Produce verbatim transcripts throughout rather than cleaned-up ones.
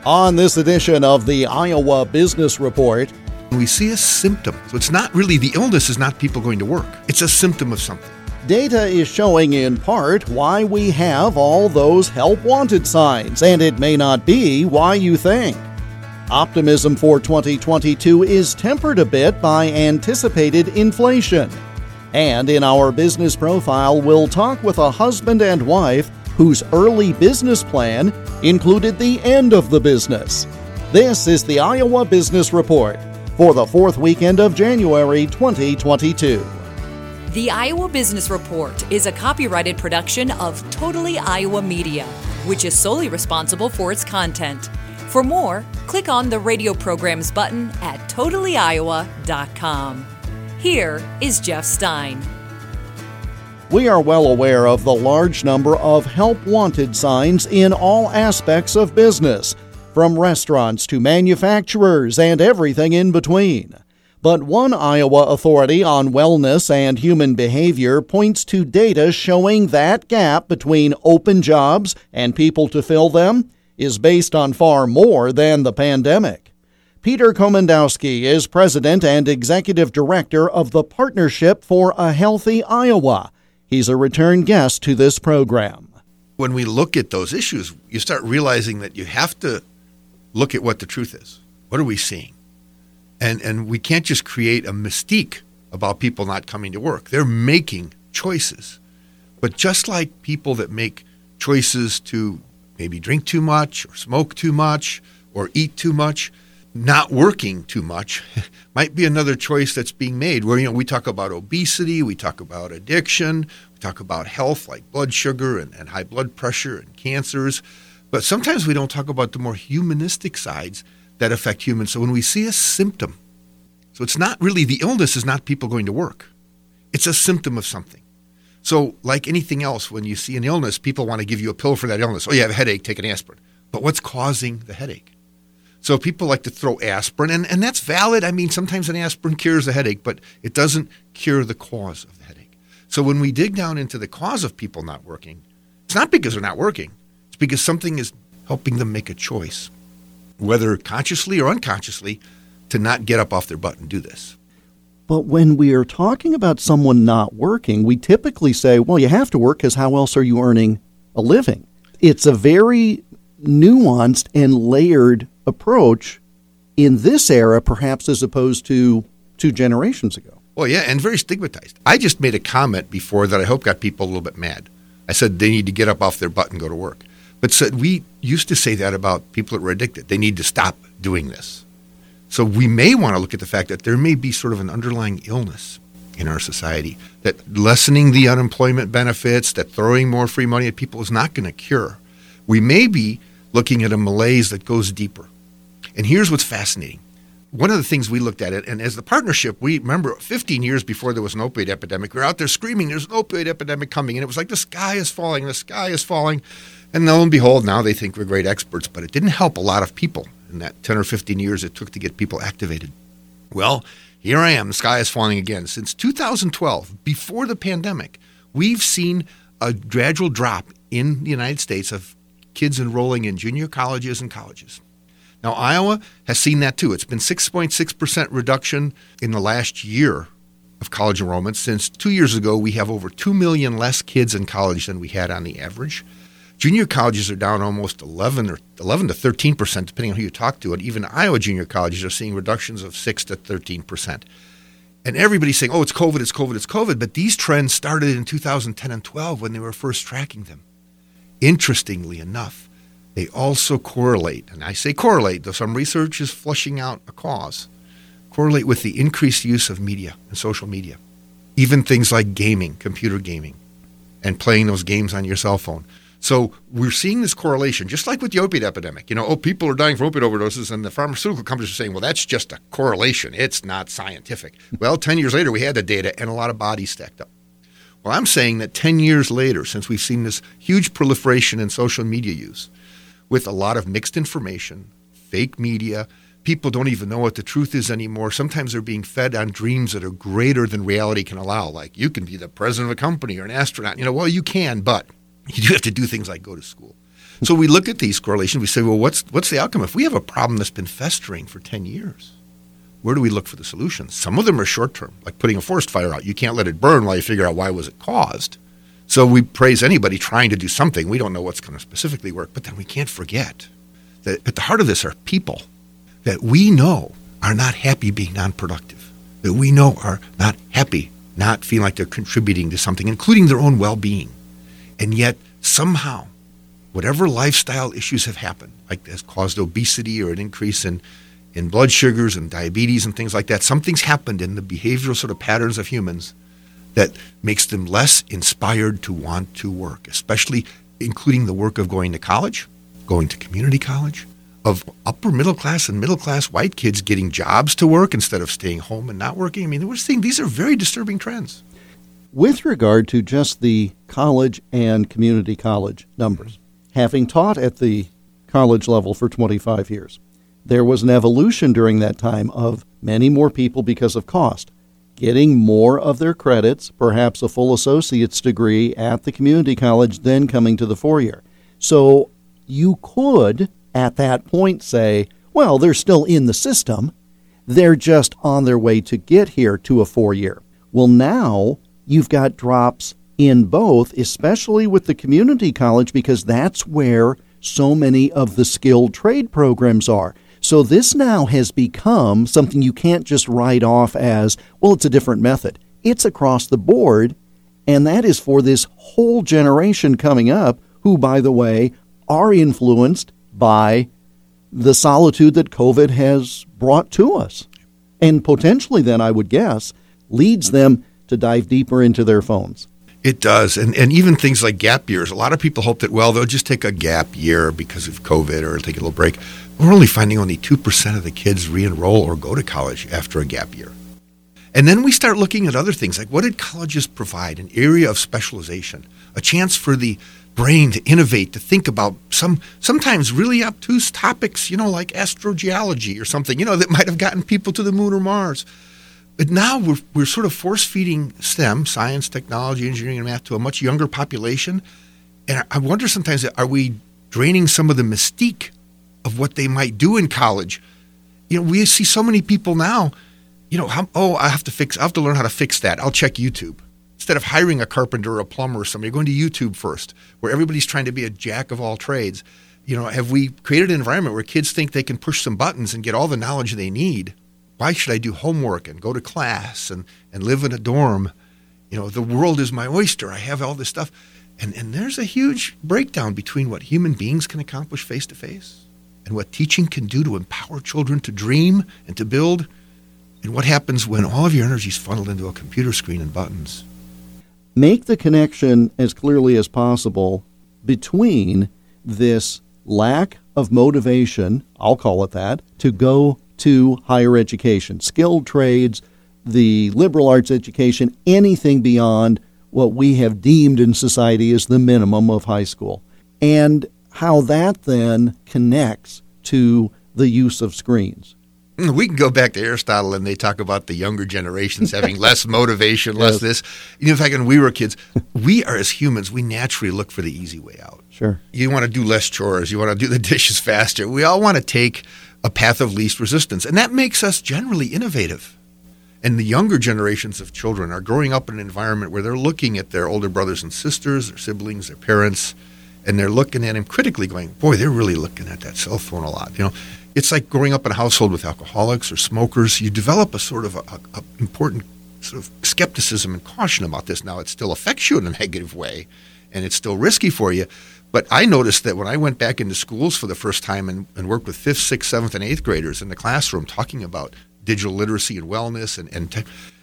On this edition of the Iowa Business Report, we see a symptom. So it's not really, the illness is not people going to work. It's a symptom of something. data is showing in part why we have all those help wanted signs, and it may not be why you think. Optimism for twenty twenty-two is tempered a bit by anticipated inflation. And in our business profile, we'll talk with a husband and wife whose early business plan included the end of the business. This is the Iowa Business Report for the fourth weekend of January twenty twenty-two. The Iowa Business Report is a copyrighted production of Totally Iowa Media, which is solely responsible for its content. For more, click on the radio programs button at totally iowa dot com. Here is Jeff Stein. We are well aware of the large number of help wanted signs in all aspects of business, from restaurants to manufacturers and everything in between. But one Iowa authority on wellness and human behavior points to data showing that gap between open jobs and people to fill them is based on far more than the pandemic. Peter Komendowski is president and executive director of the Partnership for a Healthy Iowa. He's a return guest to this program. When we look at those issues, you start realizing that you have to look at what the truth is. What are we seeing? And and we can't just create a mystique about people not coming to work. They're making choices. But just like people that make choices to maybe drink too much or smoke too much or eat too much, not working too much might be another choice that's being made. Where, you know, we talk about obesity, we talk about addiction, we talk about health like blood sugar and, and high blood pressure and cancers. But sometimes we don't talk about the more humanistic sides that affect humans. So when we see a symptom, so it's not really, the illness is not people going to work. It's a symptom of something. So like anything else, when you see an illness, people want to give you a pill for that illness. Oh, you have a headache, take an aspirin. But what's causing the headache? So people like to throw aspirin, and, and that's valid. I mean, sometimes an aspirin cures a headache, but it doesn't cure the cause of the headache. So when we dig down into the cause of people not working, it's not because they're not working. It's because something is helping them make a choice, whether consciously or unconsciously, to not get up off their butt and do this. But when we are talking about someone not working, we typically say, well, you have to work because how else are you earning a living? It's a very nuanced and layered approach in this era, perhaps as opposed to two generations ago. Well, yeah, and very stigmatized. I just made a comment before that I hope got people a little bit mad. I said they need to get up off their butt and go to work. But said we used to say that about people that were addicted. They need to stop doing this. So we may want to look at the fact that there may be sort of an underlying illness in our society, that lessening the unemployment benefits, that throwing more free money at people is not going to cure. We may be looking at a malaise that goes deeper. And here's what's fascinating. One of the things we looked at it, and as the partnership, we remember fifteen years before there was an opioid epidemic, we were out there screaming, there's an opioid epidemic coming. And it was like the sky is falling, the sky is falling. And lo and behold, now they think we're great experts. But it didn't help a lot of people in that ten or fifteen years it took to get people activated. Well, here I am, the sky is falling again. Since two thousand twelve, before the pandemic, we've seen a gradual drop in the United States of kids enrolling in junior colleges and colleges. Now, Iowa has seen that too. It's been six point six percent reduction in the last year of college enrollment. Since two years ago, we have over two million less kids in college than we had on the average. Junior colleges are down almost eleven or eleven to thirteen percent, depending on who you talk to. And even Iowa junior colleges are seeing reductions of six to thirteen percent. And everybody's saying, oh, it's COVID, it's COVID, it's COVID. But these trends started in two thousand ten and twelve when they were first tracking them. Interestingly enough, they also correlate, and I say correlate, though some research is flushing out a cause, correlate with the increased use of media and social media. Even things like gaming, computer gaming, and playing those games on your cell phone. So we're seeing this correlation, just like with the opiate epidemic. You know, oh, people are dying from opiate overdoses, and the pharmaceutical companies are saying, well, that's just a correlation. It's not scientific. Well, ten years later, we had the data, and a lot of bodies stacked up. Well, I'm saying that ten years later, since we've seen this huge proliferation in social media use, with a lot of mixed information, fake media, people don't even know what the truth is anymore. Sometimes they're being fed on dreams that are greater than reality can allow, like you can be the president of a company or an astronaut. You know, well, you can, but you do have to do things like go to school. So we look at these correlations. We say, well, what's what's the outcome? If we have a problem that's been festering for ten years, where do we look for the solutions? Some of them are short-term, like putting a forest fire out. You can't let it burn while you figure out why was it caused. So we praise anybody trying to do something. We don't know what's going to specifically work, but then we can't forget that at the heart of this are people that we know are not happy being non-productive, that we know are not happy not feeling like they're contributing to something, including their own well-being. And yet somehow, whatever lifestyle issues have happened, like has caused obesity or an increase in, in blood sugars and diabetes and things like that, something's happened in the behavioral sort of patterns of humans that makes them less inspired to want to work, especially including the work of going to college, going to community college, of upper middle class and middle class white kids getting jobs to work instead of staying home and not working. I mean, we're seeing these are very disturbing trends. With regard to just the college and community college numbers, having taught at the college level for twenty-five years, there was an evolution during that time of many more people, because of cost, getting more of their credits, perhaps a full associate's degree at the community college, then coming to the four-year. So you could, at that point, say, well, they're still in the system. They're just on their way to get here to a four-year. Well, now you've got drops in both, especially with the community college, because that's where so many of the skilled trade programs are. So this now has become something you can't just write off as, well, it's a different method. It's across the board, and that is for this whole generation coming up who, by the way, are influenced by the solitude that COVID has brought to us. And potentially then, I would guess, leads them to dive deeper into their phones. It does. And and even things like gap years. A lot of people hope that, well, they'll just take a gap year because of COVID or take a little break. We're only finding only two percent of the kids re-enroll or go to college after a gap year. And then we start looking at other things, like what did colleges provide? An area of specialization, a chance for the brain to innovate, to think about some sometimes really obtuse topics, you know, like astrogeology or something, you know, that might have gotten people to the moon or Mars. But now we're we're sort of force-feeding STEM, science, technology, engineering, and math, to a much younger population. And I wonder sometimes, are we draining some of the mystique of what they might do in college? You know, we see so many people now, you know, how, oh, I have to fix, I have to learn how to fix that. I'll check YouTube. Instead of hiring a carpenter or a plumber or somebody, going to YouTube first, where everybody's trying to be a jack of all trades. You know, have we created an environment where kids think they can push some buttons and get all the knowledge they need? Why should I do homework and go to class and, and live in a dorm? You know, the world is my oyster. I have all this stuff. And and there's a huge breakdown between what human beings can accomplish face-to-face and what teaching can do to empower children to dream and to build, and what happens when all of your energy is funneled into a computer screen and buttons. Make the connection as clearly as possible between this lack of motivation, I'll call it that, to go to higher education, skilled trades, the liberal arts education, anything beyond what we have deemed in society as the minimum of high school, and how that then connects to the use of screens. We can go back to Aristotle, and they talk about the younger generations having less motivation, less Yes. this. You know, in fact, when we were kids, we are, as humans, we naturally look for the easy way out. Sure. You want to do less chores. You want to do the dishes faster. We all want to take a path of least resistance, and that makes us generally innovative. And the younger generations of children are growing up in an environment where they're looking at their older brothers and sisters, their siblings, their parents, and they're looking at them critically going, boy, they're really looking at that cell phone a lot. You know, it's like growing up in a household with alcoholics or smokers. You develop a sort of a, a, a important sort of skepticism and caution about this. Now, it still affects you in a negative way, and it's still risky for you. But I noticed that when I went back into schools for the first time and, and worked with fifth, sixth, seventh, and eighth graders in the classroom talking about digital literacy and wellness, and, and tech,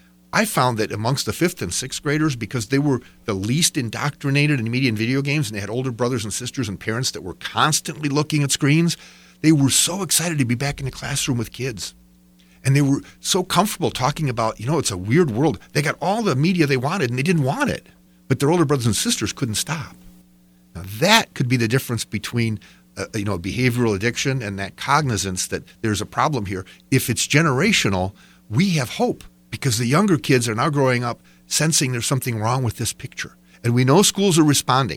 I found that amongst the fifth and sixth graders, because they were the least indoctrinated in media and video games, and they had older brothers and sisters and parents that were constantly looking at screens, they were so excited to be back in the classroom with kids. And they were so comfortable talking about, you know, it's a weird world. They got all the media they wanted, and they didn't want it. But their older brothers and sisters couldn't stop. Now, that could be the difference between, uh, you know, behavioral addiction and that cognizance that there's a problem here. If it's generational, we have hope, because the younger kids are now growing up sensing there's something wrong with this picture. And we know schools are responding.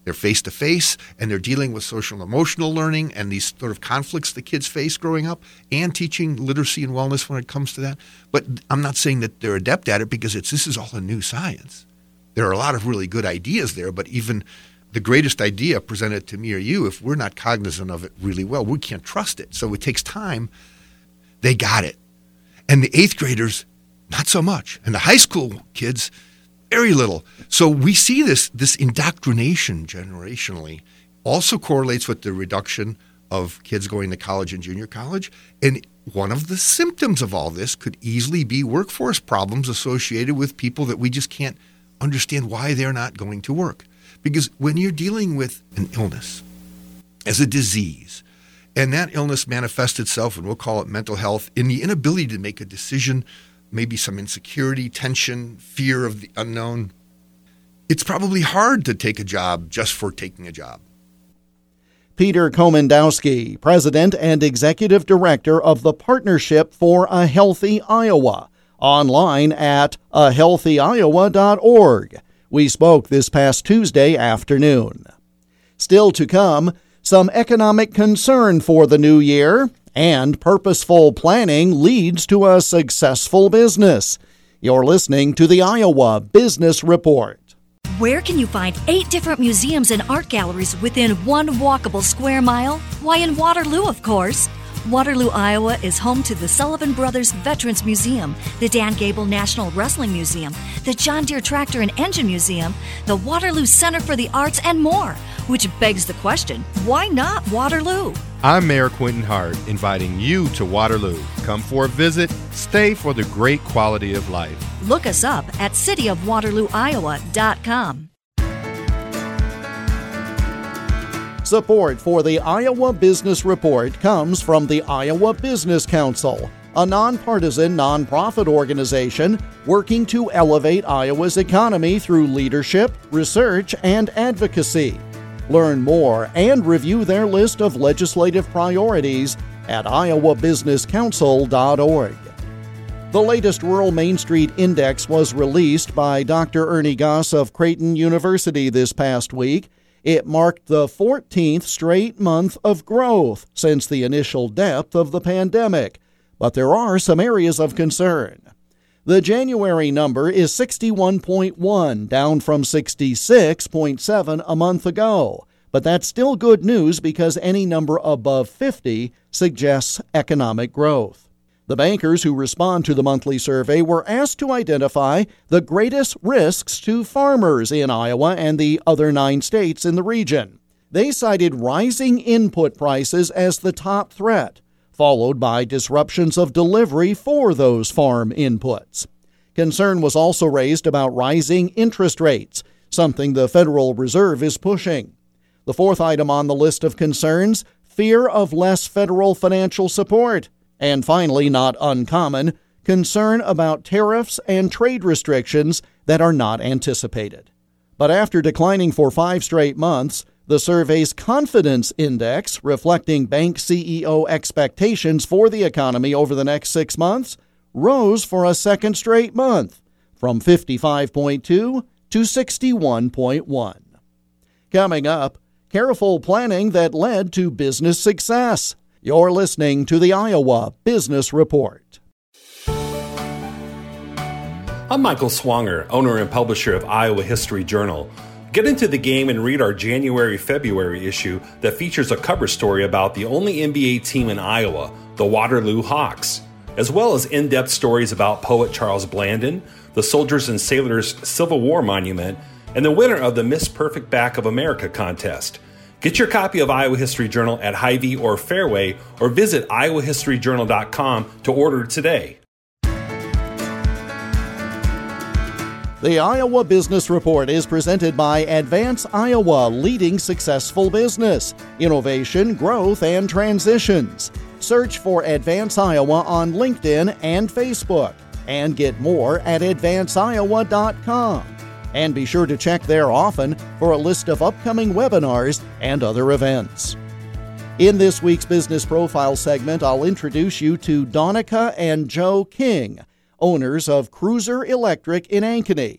They're face-to-face, and they're dealing with social and emotional learning and these sort of conflicts the kids face growing up, and teaching literacy and wellness when it comes to that. But I'm not saying that they're adept at it, because it's this is all a new science. There are a lot of really good ideas there, but even the greatest idea presented to me or you, if we're not cognizant of it really well, we can't trust it. So it takes time. They got it. And the eighth graders, not so much. And the high school kids, very little. So we see this this indoctrination generationally also correlates with the reduction of kids going to college and junior college. And one of the symptoms of all this could easily be workforce problems associated with people that we just can't understand why they're not going to work. Because when you're dealing with an illness as a disease, and that illness manifests itself, and we'll call it mental health, in the inability to make a decision, maybe some insecurity, tension, fear of the unknown, it's probably hard to take a job just for taking a job. Peter Komendowski, President and Executive Director of the Partnership for a Healthy Iowa, online at a healthy iowa dot org. We spoke this past Tuesday afternoon. Still to come, some economic concern for the new year, and purposeful planning leads to a successful business. You're listening to the Iowa Business Report. Where can you find eight different museums and art galleries within one walkable square mile? Why, in Waterloo, of course. Waterloo, Iowa is home to the Sullivan Brothers Veterans Museum, the Dan Gable National Wrestling Museum, the John Deere Tractor and Engine Museum, the Waterloo Center for the Arts, and more. Which begs the question, why not Waterloo? I'm Mayor Quentin Hart, inviting you to Waterloo. Come for a visit, stay for the great quality of life. Look us up at city of waterloo iowa dot com. Support for the Iowa Business Report comes from the Iowa Business Council, a nonpartisan nonprofit organization working to elevate Iowa's economy through leadership, research, and advocacy. Learn more and review their list of legislative priorities at iowa business council dot org. The latest Rural Main Street Index was released by Doctor Ernie Goss of Creighton University this past week. It marked the fourteenth straight month of growth since the initial depth of the pandemic, but there are some areas of concern. The January number is sixty-one point one, down from sixty-six point seven a month ago. But that's still good news because any number above fifty suggests economic growth. The bankers who respond to the monthly survey were asked to identify the greatest risks to farmers in Iowa and the other nine states in the region. They cited rising input prices as the top threat, followed by disruptions of delivery for those farm inputs. Concern was also raised about rising interest rates, something the Federal Reserve is pushing. The fourth item on the list of concerns, fear of less federal financial support. And finally, not uncommon, concern about tariffs and trade restrictions that are not anticipated. But after declining for five straight months, the survey's confidence index, reflecting bank C E O expectations for the economy over the next six months, rose for a second straight month, from fifty-five point two to sixty-one point one. Coming up, careful planning that led to business success. You're listening to the Iowa Business Report. I'm Michael Swanger, owner and publisher of Iowa History Journal. Get into the game and read our January-February issue that features a cover story about the only N B A team in Iowa, the Waterloo Hawks, as well as in-depth stories about poet Charles Blandon, the Soldiers and Sailors Civil War Monument, and the winner of the Miss Perfect Back of America contest. Get your copy of Iowa History Journal at Hy-Vee or Fairway, or visit iowa history journal dot com to order today. The Iowa Business Report is presented by Advance Iowa, leading successful business, innovation, growth, and transitions. Search for Advance Iowa on LinkedIn and Facebook, and get more at advance iowa dot com. And be sure to check there often for a list of upcoming webinars and other events. In this week's Business Profile segment, I'll introduce you to Donica and Joe King, owners of Cruiser Electric in Ankeny.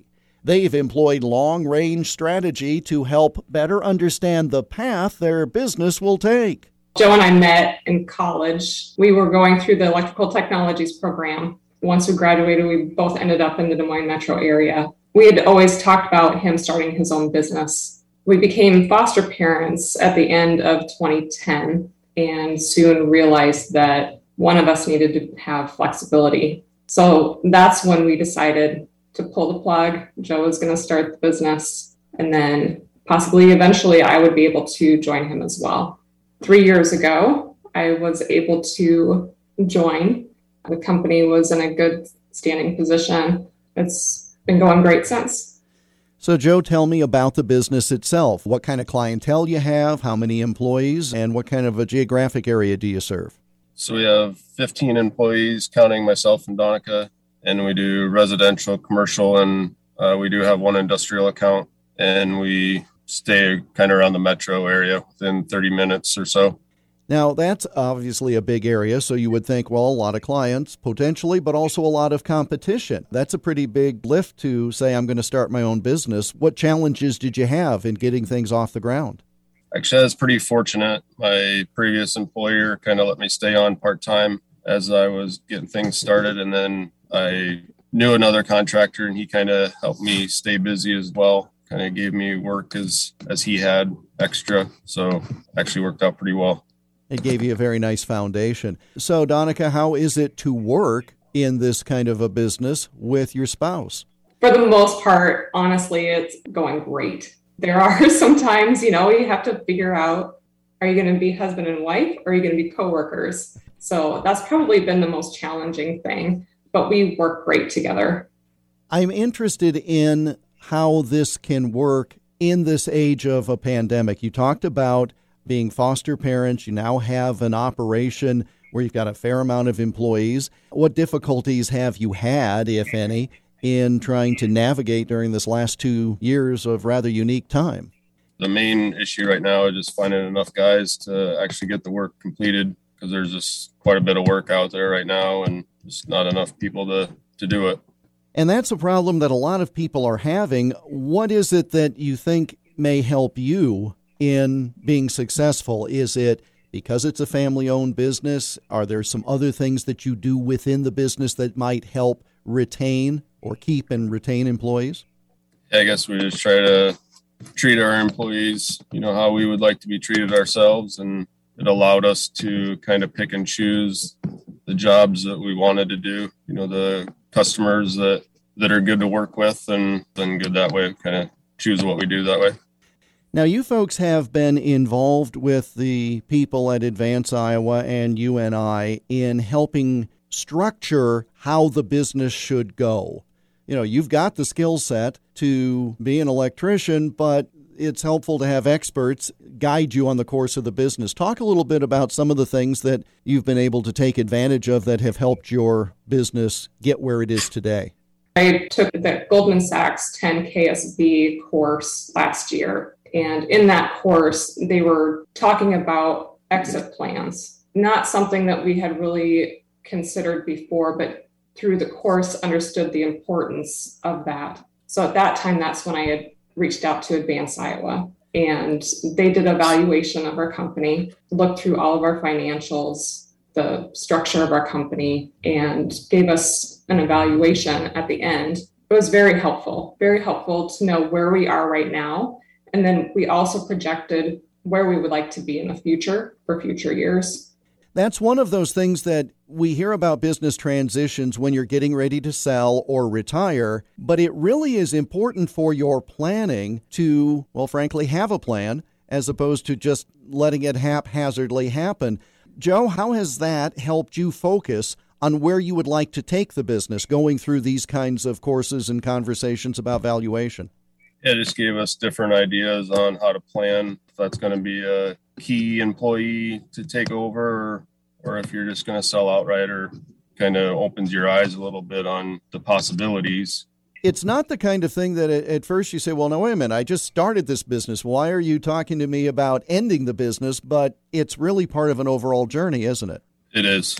They've employed long-range strategy to help better understand the path their business will take. Joe and I met in college. We were going through the electrical technologies program. Once we graduated, we both ended up in the Des Moines metro area. We had always talked about him starting his own business. We became foster parents at the end of twenty ten and soon realized that one of us needed to have flexibility. So that's when we decided to pull the plug. Joe was going to start the business, and then possibly eventually I would be able to join him as well. Three years ago, I was able to join. The company was in a good standing position. It's been going great since. So, Joe, tell me about the business itself. What kind of clientele you have, how many employees, and what kind of a geographic area do you serve? So we have fifteen employees, counting myself and Donica, and we do residential, commercial, and uh, we do have one industrial account, and we stay kind of around the metro area within thirty minutes or so. Now, that's obviously a big area, so you would think, well, a lot of clients potentially, but also a lot of competition. That's a pretty big lift to say, I'm going to start my own business. What challenges did you have in getting things off the ground? Actually, I was pretty fortunate. My previous employer kind of let me stay on part-time as I was getting things started, and then I knew another contractor, and he kind of helped me stay busy as well. Kind of gave me work as as he had extra, so actually worked out pretty well. It gave you a very nice foundation. So, Donica, how is it to work in this kind of a business with your spouse? For the most part, honestly, it's going great. There are some times, you know, you have to figure out, are you going to be husband and wife, or are you going to be coworkers? So that's probably been the most challenging thing, but we work great together. I'm interested in how this can work in this age of a pandemic. You talked about being foster parents. You now have an operation where you've got a fair amount of employees. What difficulties have you had, if any, in trying to navigate during this last two years of rather unique time? The main issue right now is just finding enough guys to actually get the work completed, because there's just quite a bit of work out there right now and just not enough people to, to do it. And that's a problem that a lot of people are having. What is it that you think may help you in being successful? Is it because it's a family-owned business? Are there some other things that you do within the business that might help retain or keep and retain employees? Yeah, I guess we just try to treat our employees, you know, how we would like to be treated ourselves, and it allowed us to kind of pick and choose the jobs that we wanted to do, you know, the customers that, that are good to work with, and then good that way, kind of choose what we do that way. Now, you folks have been involved with the people at Advance Iowa and U N I in helping structure how the business should go. You know, you've got the skill set to be an electrician, but it's helpful to have experts guide you on the course of the business. Talk a little bit about some of the things that you've been able to take advantage of that have helped your business get where it is today. I took the Goldman Sachs ten K S B course last year. And in that course, they were talking about exit plans, not something that we had really considered before, but through the course understood the importance of that. So at that time, that's when I had reached out to Advance Iowa, and they did a valuation of our company, looked through all of our financials, the structure of our company, and gave us an evaluation at the end. It was very helpful, very helpful to know where we are right now. And then we also projected where we would like to be in the future for future years. That's one of those things that we hear about business transitions when you're getting ready to sell or retire, but it really is important for your planning to, well, frankly, have a plan as opposed to just letting it haphazardly happen. Joe, how has that helped you focus on where you would like to take the business going through these kinds of courses and conversations about valuation? It just gave us different ideas on how to plan, if that's going to be a key employee to take over, or, or if you're just going to sell outright, or kind of opens your eyes a little bit on the possibilities. It's not the kind of thing that at first you say, well, no, wait a minute, I just started this business. Why are you talking to me about ending the business? But it's really part of an overall journey, isn't it? It is.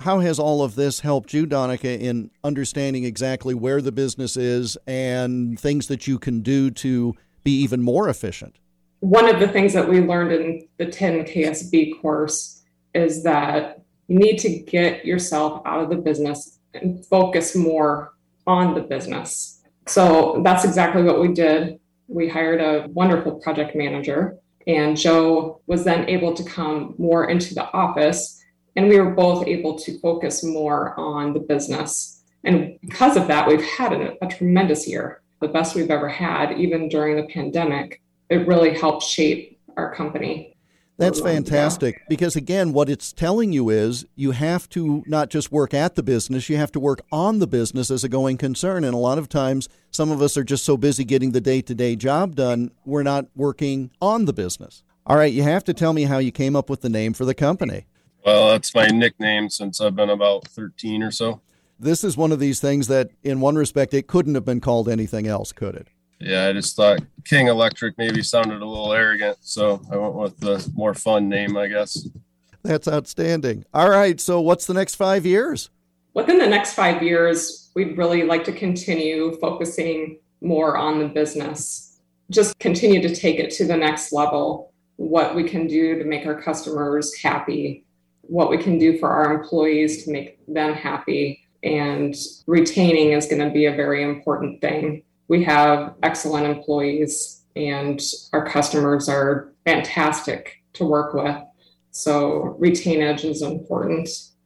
How has all of this helped you, Donica, in understanding exactly where the business is and things that you can do to be even more efficient? One of the things that we learned in the ten K S B course is that you need to get yourself out of the business and focus more on the business. So that's exactly what we did. We hired a wonderful project manager, and Joe was then able to come more into the office, and we were both able to focus more on the business. And because of that, we've had a, a tremendous year, the best we've ever had, even during the pandemic. It really helped shape our company. That's fantastic, because again, what it's telling you is you have to not just work at the business, you have to work on the business as a going concern. And a lot of times, some of us are just so busy getting the day-to-day job done, we're not working on the business. All right, you have to tell me how you came up with the name for the company. Well, that's my nickname since I've been about thirteen or so. This is one of these things that, in one respect, it couldn't have been called anything else, could it? Yeah, I just thought King Electric maybe sounded a little arrogant, so I went with the more fun name, I guess. That's outstanding. All right, so what's the next five years? Within the next five years, we'd really like to continue focusing more on the business. Just continue to take it to the next level, what we can do to make our customers happy, what we can do for our employees to make them happy, and retaining is going to be a very important thing. We have excellent employees, and our customers are fantastic to work with. So retainage is important.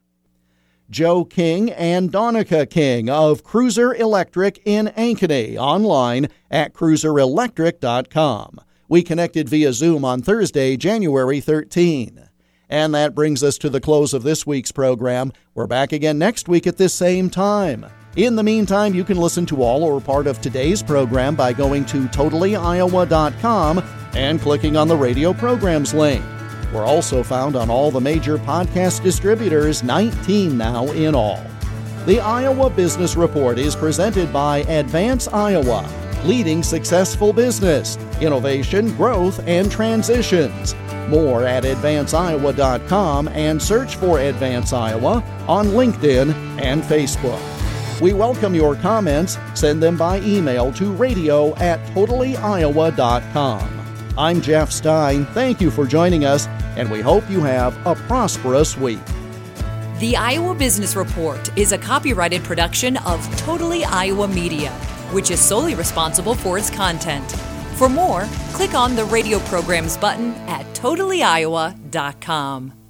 Joe King and Donica King of Cruiser Electric in Ankeny, online at cruiser electric dot com. We connected via Zoom on Thursday, January thirteenth. And that brings us to the close of this week's program. We're back again next week at this same time. In the meantime, you can listen to all or part of today's program by going to totally iowa dot com and clicking on the radio programs link. We're also found on all the major podcast distributors, nineteen now in all. The Iowa Business Report is presented by Advance Iowa, leading successful business, innovation, growth, and transitions. More at advance iowa dot com and search for Advance Iowa on LinkedIn and Facebook. We welcome your comments. Send them by email to radio at totally iowa dot com. I'm Jeff Stein. Thank you for joining us, and we hope you have a prosperous week. The Iowa Business Report is a copyrighted production of Totally Iowa Media, which is solely responsible for its content. For more, click on the radio programs button at totally iowa dot com.